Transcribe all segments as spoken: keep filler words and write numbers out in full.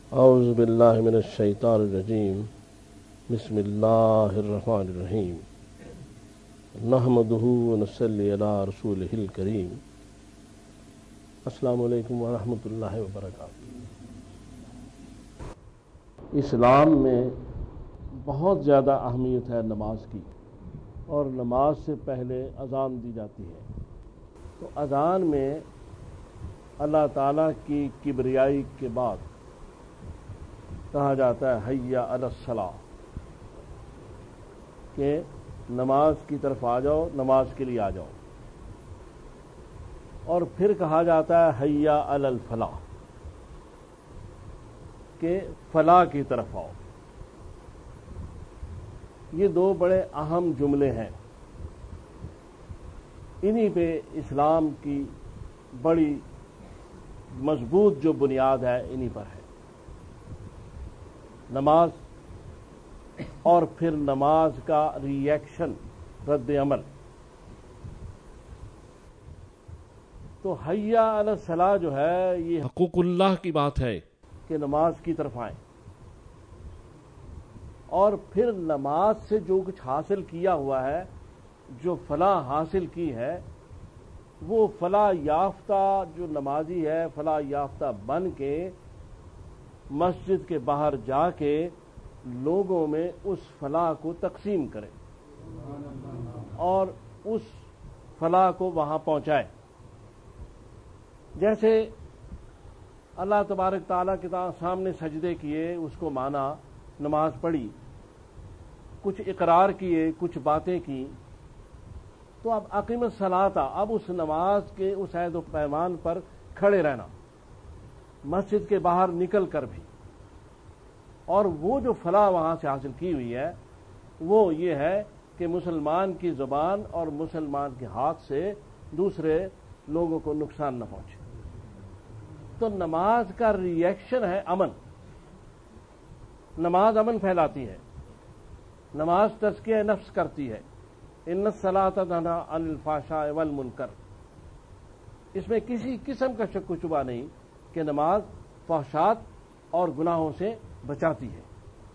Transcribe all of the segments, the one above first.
اعوذ باللہ من الشیطان الرجیم بسم اللہ الرحمن الرحیم نحمدہ ونصلی علی رسولہ الکریم. السلام علیکم ورحمۃ اللہ وبرکاتہ. اسلام میں بہت زیادہ اہمیت ہے نماز کی، اور نماز سے پہلے اذان دی جاتی ہے. تو اذان میں اللہ تعالیٰ کی کبریائی کے بعد کہا جاتا ہے حی علی الصلاۃ، کہ نماز کی طرف آ جاؤ، نماز کے لیے آ جاؤ. اور پھر کہا جاتا ہے حی علی الفلاح، کہ فلاح کی طرف آؤ. یہ دو بڑے اہم جملے ہیں. انہی پہ اسلام کی بڑی مضبوط جو بنیاد ہے انہی پر ہے. نماز اور پھر نماز کا ری ایکشن، رد عمل. تو حی علی الصلاۃ جو ہے یہ حقوق اللہ کی بات ہے کہ نماز کی طرف آئیں. اور پھر نماز سے جو کچھ حاصل کیا ہوا ہے، جو فلاح حاصل کی ہے، وہ فلاح یافتہ جو نمازی ہے فلاح یافتہ بن کے مسجد کے باہر جا کے لوگوں میں اس فلاح کو تقسیم کرے اور اس فلاح کو وہاں پہنچائے. جیسے اللہ تبارک تعالیٰ کے سامنے سجدے کیے، اس کو مانا، نماز پڑھی، کچھ اقرار کیے، کچھ باتیں کی، تو اب اقیم الصلاۃ، اب اس نماز کے اس عہد و پیمان پر کھڑے رہنا، مسجد کے باہر نکل کر بھی. اور وہ جو فلاح وہاں سے حاصل کی ہوئی ہے وہ یہ ہے کہ مسلمان کی زبان اور مسلمان کے ہاتھ سے دوسرے لوگوں کو نقصان نہ پہنچے. تو نماز کا ری ایکشن ہے امن. نماز امن پھیلاتی ہے، نماز تزکیہ نفس کرتی ہے. ان الصلاۃ تنہی عن الفحشاء والمنکر. اس میں کسی قسم کا شک و شبہ نہیں کہ نماز فحشات اور گناہوں سے بچاتی ہے.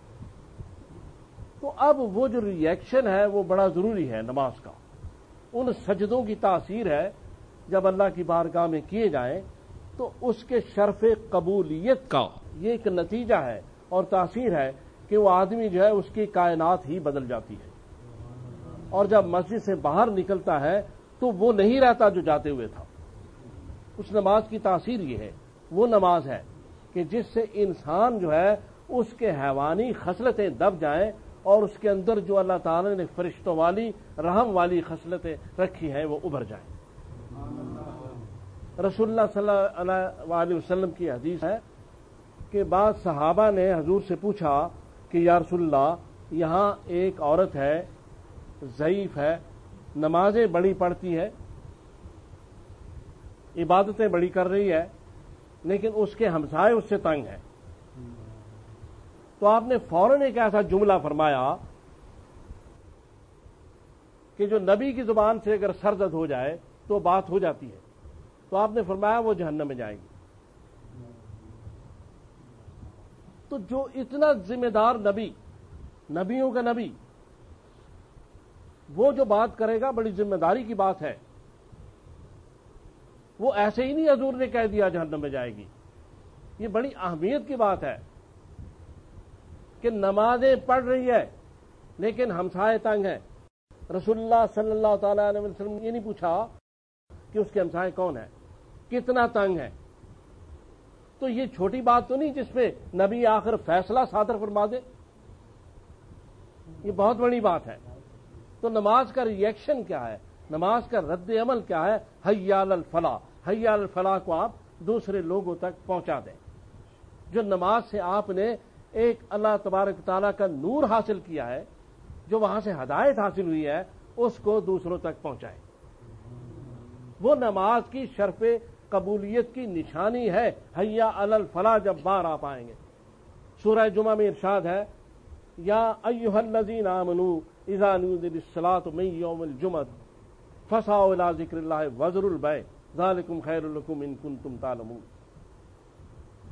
تو اب وہ جو ری ایکشن ہے وہ بڑا ضروری ہے نماز کا. ان سجدوں کی تاثیر ہے جب اللہ کی بارگاہ میں کیے جائیں تو اس کے شرف قبولیت کا یہ ایک نتیجہ ہے اور تاثیر ہے کہ وہ آدمی جو ہے اس کی کائنات ہی بدل جاتی ہے. اور جب مسجد سے باہر نکلتا ہے تو وہ نہیں رہتا جو جاتے ہوئے تھا. اس نماز کی تاثیر یہ ہے، وہ نماز ہے کہ جس سے انسان جو ہے اس کے حیوانی خصلتیں دب جائیں اور اس کے اندر جو اللہ تعالی نے فرشتوں والی رحم والی خصلتیں رکھی ہیں وہ ابھر جائیں. رسول اللہ صلی اللہ علیہ وسلم کی حدیث ہے کہ بعض صحابہ نے حضور سے پوچھا کہ یا رسول اللہ، یہاں ایک عورت ہے، ضعیف ہے، نمازیں بڑی پڑھتی ہے، عبادتیں بڑی کر رہی ہے، لیکن اس کے ہمسائے اس سے تنگ ہیں. تو آپ نے فوراً ایک ایسا جملہ فرمایا کہ جو نبی کی زبان سے اگر سرزد ہو جائے تو بات ہو جاتی ہے. تو آپ نے فرمایا وہ جہنم میں جائیں گی. تو جو اتنا ذمہ دار نبی، نبیوں کا نبی، وہ جو بات کرے گا بڑی ذمہ داری کی بات ہے. وہ ایسے ہی نہیں حضور نے کہہ دیا جہنم میں جائے گی. یہ بڑی اہمیت کی بات ہے کہ نمازیں پڑھ رہی ہے لیکن ہمسائے تنگ ہیں. رسول اللہ صلی اللہ تعالی علیہ وسلم نے یہ نہیں پوچھا کہ اس کے ہمسائے کون ہیں، کتنا تنگ ہے. تو یہ چھوٹی بات تو نہیں جس پہ نبی آخر فیصلہ صادر فرما دے. یہ بہت بڑی بات ہے. تو نماز کا ری ایکشن کیا ہے، نماز کا رد عمل کیا ہے؟ حی علی الفلاح. حی علی الفلاح کو آپ دوسرے لوگوں تک پہنچا دیں. جو نماز سے آپ نے ایک اللہ تبارک تعالیٰ کا نور حاصل کیا ہے، جو وہاں سے ہدایت حاصل ہوئی ہے، اس کو دوسروں تک پہنچائیں. وہ نماز کی شرف قبولیت کی نشانی ہے. حی علی الفلاح جب بار آپ آئیں گے. سورہ جمعہ میں ارشاد ہے یا ایھا الذین آمنوا اذا نودی للصلاۃ من یوم الجمعۃ فسعوا الی ذکر اللہ وذروا البیع ذالکم خیر لکم ان کنتم تعلمون.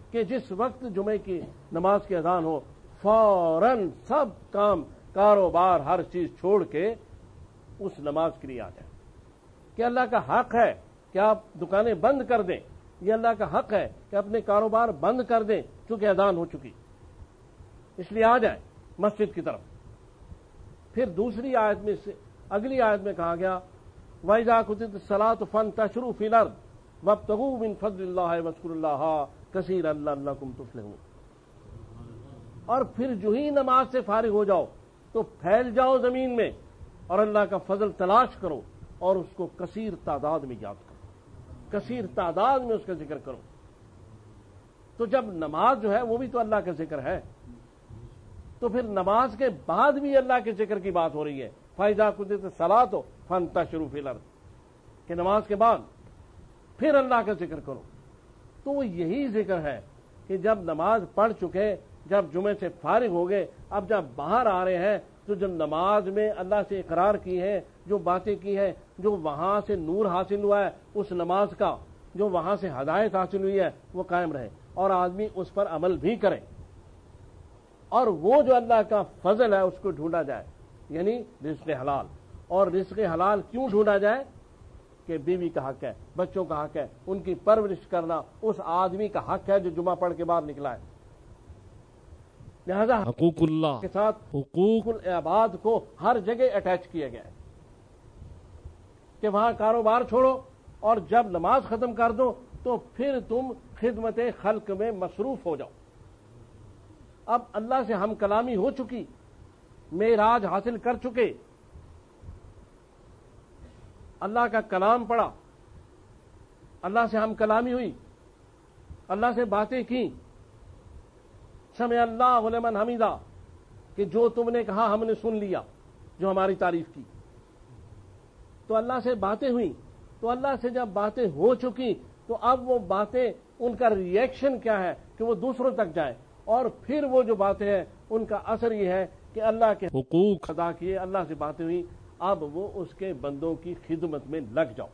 کہ جس وقت جمعے کی نماز کی اذان ہو فوراً سب کام کاروبار ہر چیز چھوڑ کے اس نماز کے لیے آ جائیں کہ اللہ کا حق ہے کہ آپ دکانیں بند کر دیں، یہ اللہ کا حق ہے کہ اپنے کاروبار بند کر دیں چونکہ اذان ہو چکی، اس لیے آ جائیں مسجد کی طرف۔ پھر دوسری آیت میں سے اگلی آیت میں کہا گیا وَإِذَا قُضِيَتِ الصَّلَاةُ فَانتَشِرُوا فِي الْأَرْضِ وَابْتَغُوا مِن فَضْلِ اللَّهِ وَاذْكُرُوا اللَّهَ كَثِيرًا لَعَلَّكُمْ تُفْلِحُونَ۔ اور پھر جو ہی نماز سے فارغ ہو جاؤ تو پھیل جاؤ زمین میں اور اللہ کا فضل تلاش کرو اور اس کو کثیر تعداد میں یاد کرو، کثیر تعداد میں اس کا ذکر کرو۔ تو جب نماز جو ہے وہ بھی تو اللہ کا ذکر ہے، تو پھر نماز کے بعد بھی اللہ کے ذکر کی بات ہو رہی ہے فَإِذَا قُضِيَتِ الصَّلَاةُ فَانتَشِرُوا فِي الْأَرْضِ کہ نماز کے بعد پھر اللہ کا ذکر کرو۔ تو وہ یہی ذکر ہے کہ جب نماز پڑھ چکے، جب جمعے سے فارغ ہو گئے، اب جب باہر آ رہے ہیں تو جب نماز میں اللہ سے اقرار کی ہے، جو باتیں کی ہے، جو وہاں سے نور حاصل ہوا ہے اس نماز کا، جو وہاں سے ہدایت حاصل ہوئی ہے وہ قائم رہے اور آدمی اس پر عمل بھی کرے، اور وہ جو اللہ کا فضل ہے اس کو ڈھونڈا جائے، یعنی رزق حلال۔ اور رزق حلال کیوں ڈھونڈا جائے؟ کہ بیوی کا حق ہے، بچوں کا حق ہے، ان کی پرورش کرنا اس آدمی کا حق ہے جو جمعہ پڑھ کے باہر نکلا ہے۔ لہذا حقوق اللہ کے ساتھ حقوق العباد کو ہر جگہ اٹیچ کیا گیا ہے کہ وہاں کاروبار چھوڑو اور جب نماز ختم کر دو تو پھر تم خدمت خلق میں مصروف ہو جاؤ۔ اب اللہ سے ہم کلامی ہو چکی، معراج حاصل کر چکے، اللہ کا کلام پڑھا، اللہ سے ہم کلامی ہوئی، اللہ سے باتیں کی، سمع اللہ لمن حمیدہ کہ جو تم نے کہا ہم نے سن لیا، جو ہماری تعریف کی، تو اللہ سے باتیں ہوئی۔ تو اللہ سے جب باتیں ہو چکی تو اب وہ باتیں ان کا ری ایکشن کیا ہے کہ وہ دوسروں تک جائیں، اور پھر وہ جو باتیں ہیں ان کا اثر یہ ہے کہ اللہ کے حقوق ادا کیے، اللہ سے باتیں ہوئی، اب وہ اس کے بندوں کی خدمت میں لگ جاؤ۔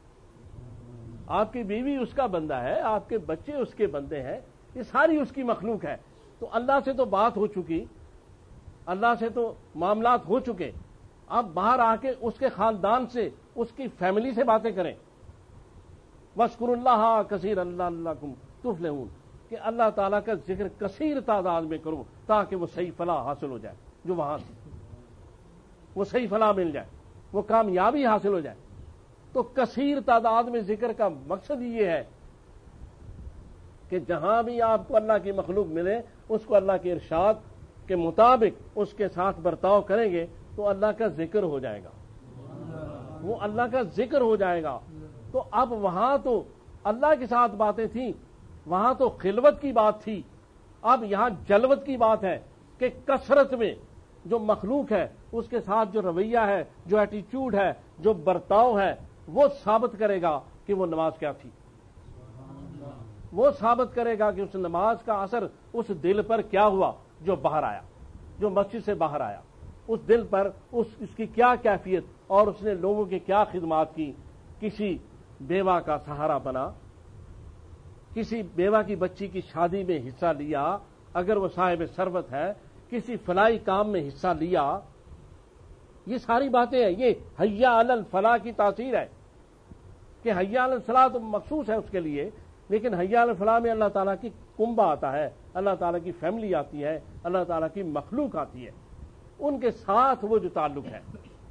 آپ کی بیوی اس کا بندہ ہے، آپ کے بچے اس کے بندے ہیں، یہ ساری اس کی مخلوق ہے۔ تو اللہ سے تو بات ہو چکی، اللہ سے تو معاملات ہو چکے، اب باہر آ کے اس کے خاندان سے، اس کی فیملی سے باتیں کریں۔ وَاذْكُرُوا اللَّهَ كَثِيرًا لَعَلَّكُمْ تُفْلِحُونَ کہ اللہ تعالیٰ کا ذکر کثیر تعداد میں کرو تاکہ وہ صحیح فلاح حاصل ہو جائے، جو وہاں سے وہ صحیح فلاح مل جائے، وہ کامیابی حاصل ہو جائے۔ تو کثیر تعداد میں ذکر کا مقصد یہ ہے کہ جہاں بھی آپ کو اللہ کی مخلوق ملے اس کو اللہ کے ارشاد کے مطابق اس کے ساتھ برتاؤ کریں گے تو اللہ کا ذکر ہو جائے گا، وہ اللہ کا ذکر ہو جائے گا۔ تو اب وہاں تو اللہ کے ساتھ باتیں تھیں، وہاں تو خلوت کی بات تھی، اب یہاں جلوت کی بات ہے کہ کثرت میں جو مخلوق ہے اس کے ساتھ جو رویہ ہے، جو ایٹیچیوڈ ہے، جو برتاؤ ہے، وہ ثابت کرے گا کہ وہ نماز کیا تھی، وہ ثابت کرے گا کہ اس نماز کا اثر اس دل پر کیا ہوا جو باہر آیا، جو مسجد سے باہر آیا، اس دل پر اس اس کی کیا کیفیت، اور اس نے لوگوں کی کیا خدمات کی، کسی بیوہ کا سہارا بنا، کسی بیوہ کی بچی کی شادی میں حصہ لیا اگر وہ صاحب ثروت ہے، کسی فلاحی کام میں حصہ لیا، یہ ساری باتیں ہیں۔ یہ حیا علی الفلاح کی تاثیر ہے کہ حیا علی الفلاح تو مخصوص ہے اس کے لیے، لیکن حیا علی الفلاح میں اللہ تعالیٰ کی کنبہ آتا ہے، اللہ تعالیٰ کی فیملی آتی ہے، اللہ تعالیٰ کی مخلوق آتی ہے، ان کے ساتھ وہ جو تعلق ہے۔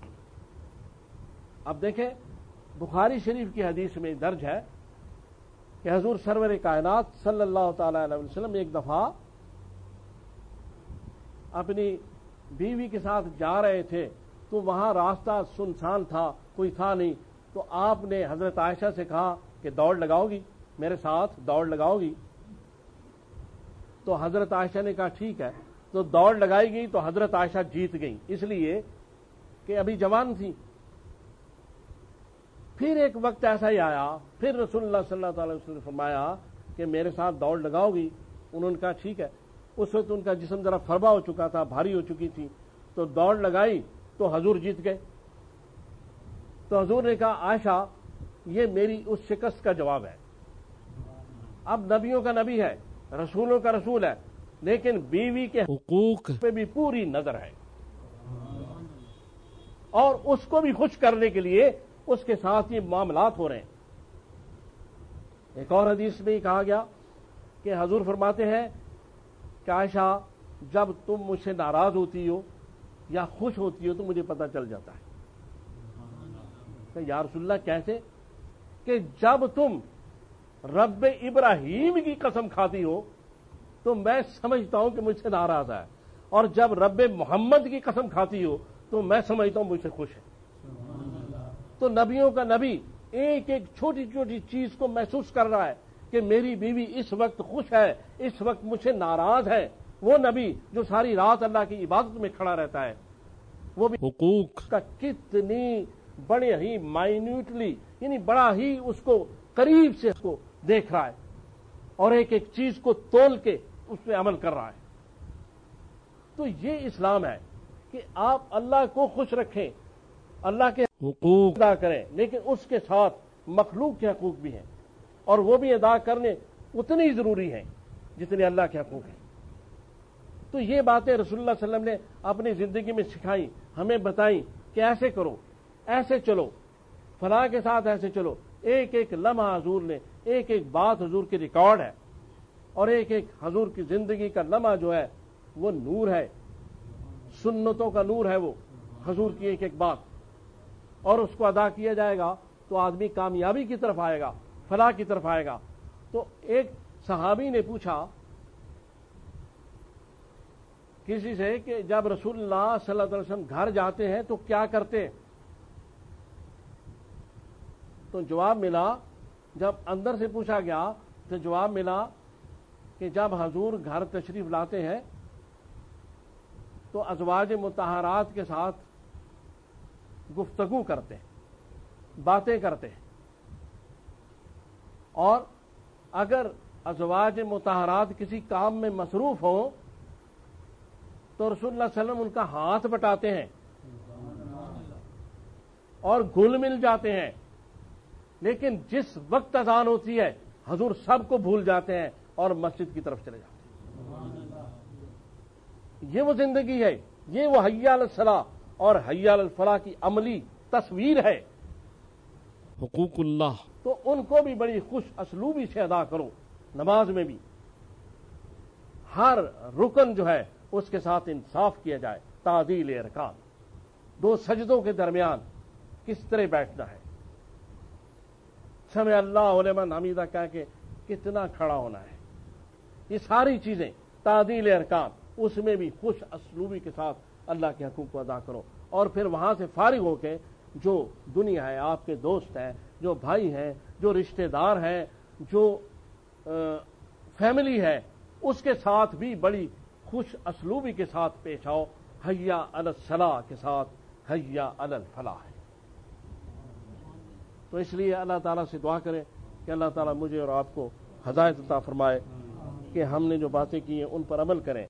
اب دیکھیں بخاری شریف کی حدیث میں درج ہے کہ حضور سرور کائنات صلی اللہ تعالی علیہ وسلم ایک دفعہ اپنی بیوی کے ساتھ جا رہے تھے تو وہاں راستہ سنسان تھا، کوئی تھا نہیں، تو آپ نے حضرت عائشہ سے کہا کہ دوڑ لگاؤ گی میرے ساتھ، دوڑ لگاؤ گی؟ تو حضرت عائشہ نے کہا ٹھیک ہے، تو دوڑ لگائی گئی تو حضرت عائشہ جیت گئی، اس لیے کہ ابھی جوان تھی۔ پھر ایک وقت ایسا ہی آیا، پھر رسول اللہ صلی اللہ علیہ وسلم نے فرمایا کہ میرے ساتھ دوڑ لگاؤ گی؟ انہوں نے کہا ٹھیک ہے۔ اس وقت ان کا جسم ذرا فربا ہو چکا تھا، بھاری ہو چکی تھی، تو دوڑ لگائی تو حضور جیت گئے۔ تو حضور نے کہا عائشہ یہ میری اس شکست کا جواب ہے، اب نبیوں کا نبی ہے، رسولوں کا رسول ہے، لیکن بیوی کے حقوق پہ بھی پوری نظر ہے، اور اس کو بھی خوش کرنے کے لیے اس کے ساتھ یہ معاملات ہو رہے ہیں۔ ایک اور حدیث میں کہا گیا کہ حضور فرماتے ہیں کہ عائشہ، جب تم مجھ سے ناراض ہوتی ہو یا خوش ہوتی ہو تو مجھے پتہ چل جاتا ہے۔ کہ یا رسول اللہ کیسے؟ کہ جب تم رب ابراہیم کی قسم کھاتی ہو تو میں سمجھتا ہوں کہ مجھ سے ناراض ہے، اور جب رب محمد کی قسم کھاتی ہو تو میں سمجھتا ہوں مجھ سے خوش ہے۔ تو نبیوں کا نبی ایک ایک چھوٹی چھوٹی چیز کو محسوس کر رہا ہے کہ میری بیوی اس وقت خوش ہے، اس وقت مجھ سے ناراض ہے۔ وہ نبی جو ساری رات اللہ کی عبادت میں کھڑا رہتا ہے، وہ بھی حقوق کا کتنی بڑے ہی مائنیوٹلی، یعنی بڑا ہی اس کو قریب سے اس کو دیکھ رہا ہے، اور ایک ایک چیز کو تول کے اس پہ عمل کر رہا ہے۔ تو یہ اسلام ہے کہ آپ اللہ کو خوش رکھیں، اللہ کے حقوق ادا کریں، لیکن اس کے ساتھ مخلوق کے حقوق بھی ہیں، اور وہ بھی ادا کرنے اتنی ضروری ہیں جتنے اللہ کے حقوق ہیں۔ تو یہ باتیں رسول اللہ صلی اللہ علیہ وسلم نے اپنی زندگی میں سکھائیں، ہمیں بتائیں کہ ایسے کرو، ایسے چلو، فلاں کے ساتھ ایسے چلو۔ ایک ایک لمحہ حضور نے، ایک ایک بات حضور کی ریکارڈ ہے، اور ایک ایک حضور کی زندگی کا لمحہ جو ہے وہ نور ہے، سنتوں کا نور ہے، وہ حضور کی ایک ایک بات، اور اس کو ادا کیا جائے گا تو آدمی کامیابی کی طرف آئے گا، فلاح کی طرف آئے گا۔ تو ایک صحابی نے پوچھا کسی سے کہ جب رسول اللہ صلی اللہ علیہ وسلم گھر جاتے ہیں تو کیا کرتے ہیں؟ تو جواب ملا، جب اندر سے پوچھا گیا تو جواب ملا کہ جب حضور گھر تشریف لاتے ہیں تو ازواج مطہرات کے ساتھ گفتگو کرتے ہیں، باتیں کرتے ہیں، اور اگر ازواج مطہرات کسی کام میں مصروف ہوں تو رسول اللہ صلی اللہ علیہ وسلم ان کا ہاتھ بٹاتے ہیں اور گھل مل جاتے ہیں، لیکن جس وقت اذان ہوتی ہے حضور سب کو بھول جاتے ہیں اور مسجد کی طرف چلے جاتے ہیں۔ یہ وہ زندگی ہے، یہ وہ حی علی الصلاح اور حی علی الفلاح کی عملی تصویر ہے۔ حقوق اللہ تو ان کو بھی بڑی خوش اسلوبی سے ادا کرو، نماز میں بھی ہر رکن جو ہے اس کے ساتھ انصاف کیا جائے، تعدیل ارکان، دو سجدوں کے درمیان کس طرح بیٹھنا ہے، سمع اللہ لمن حمیدہ کہہ کے کتنا کھڑا ہونا ہے، یہ ساری چیزیں تعدیل ارکان، اس میں بھی خوش اسلوبی کے ساتھ اللہ کے حقوق کو ادا کرو، اور پھر وہاں سے فارغ ہو کے جو دنیا ہے، آپ کے دوست ہیں، جو بھائی ہیں، جو رشتہ دار ہیں، جو فیملی ہے، اس کے ساتھ بھی بڑی خوش اسلوبی کے ساتھ پیش آؤ، حی علی الصلاح کے ساتھ حی علی الفلاح ہے۔ تو اس لیے اللہ تعالیٰ سے دعا کریں کہ اللہ تعالیٰ مجھے اور آپ کو ہدایت عطا فرمائے کہ ہم نے جو باتیں کی ہیں ان پر عمل کریں۔